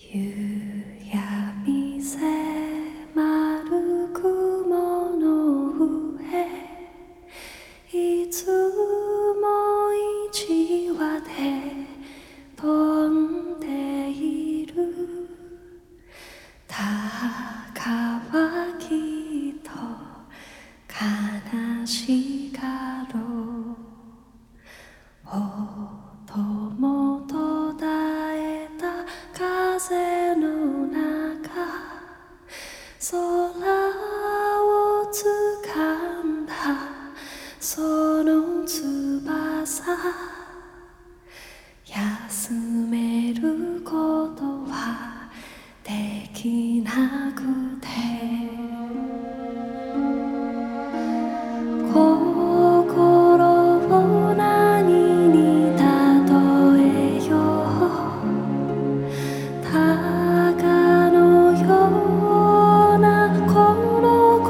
夕闇迫る雲の上、いつも一羽で飛んでいる。たかはきっと悲しかろう。音も途絶えた風の中、空を掴んだその翼、休めることはできなくて、心を何に例えよう。鷹のようなこの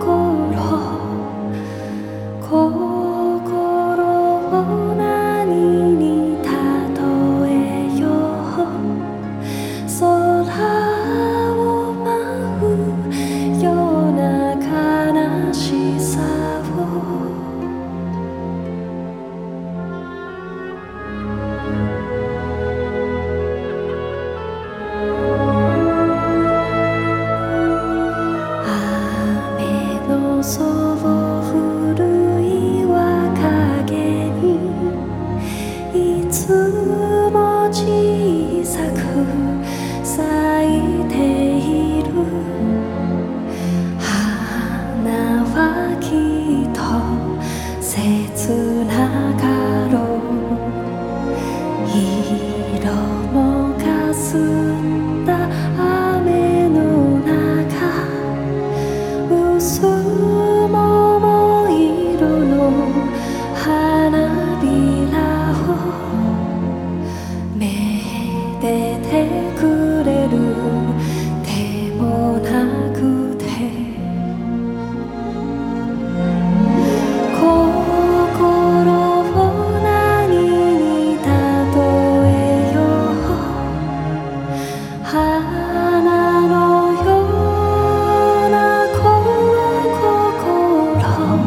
心を何に例えよう。空を舞うような悲しさを、雨のそう古い岩陰にいつも小さく咲いている。花はきっと切なかろう。色もかすんだ雨の中、薄桃色の花びらをめでてくれる手もなくて、心を何に例えよう。花のようなこの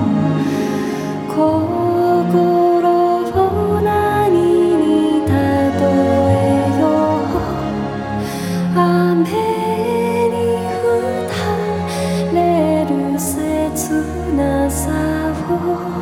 心を何に例えよう。雨に打たれる切なさを、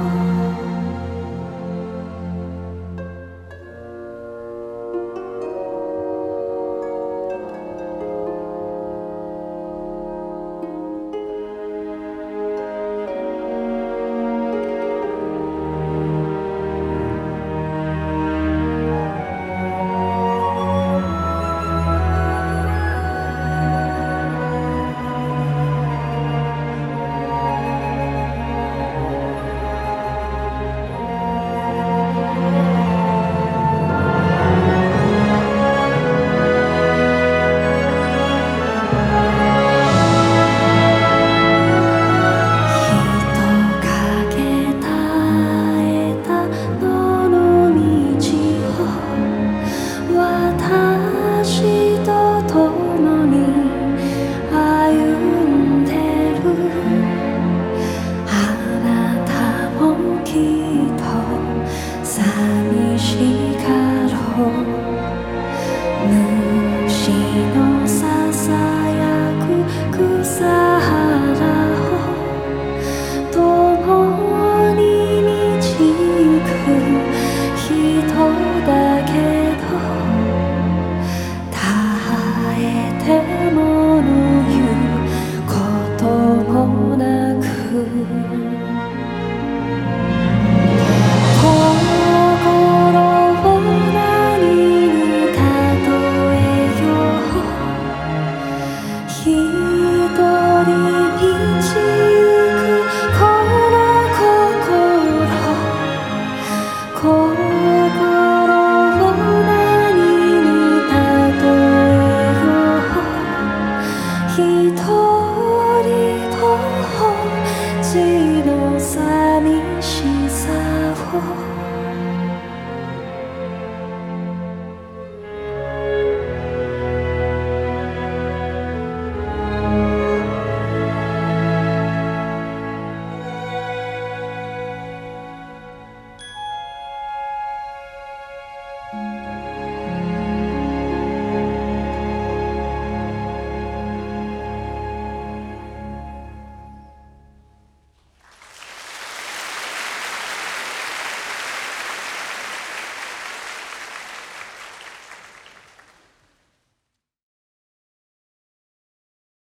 私と共に歩んでる。あなたもきっと寂しかろう。虫のささやく草原を共に導く人だけど、耐えてもの言うこともなく、心を何に例えよう。一人道行くこの心を何に例えよう。一人ぼっちの寂しさを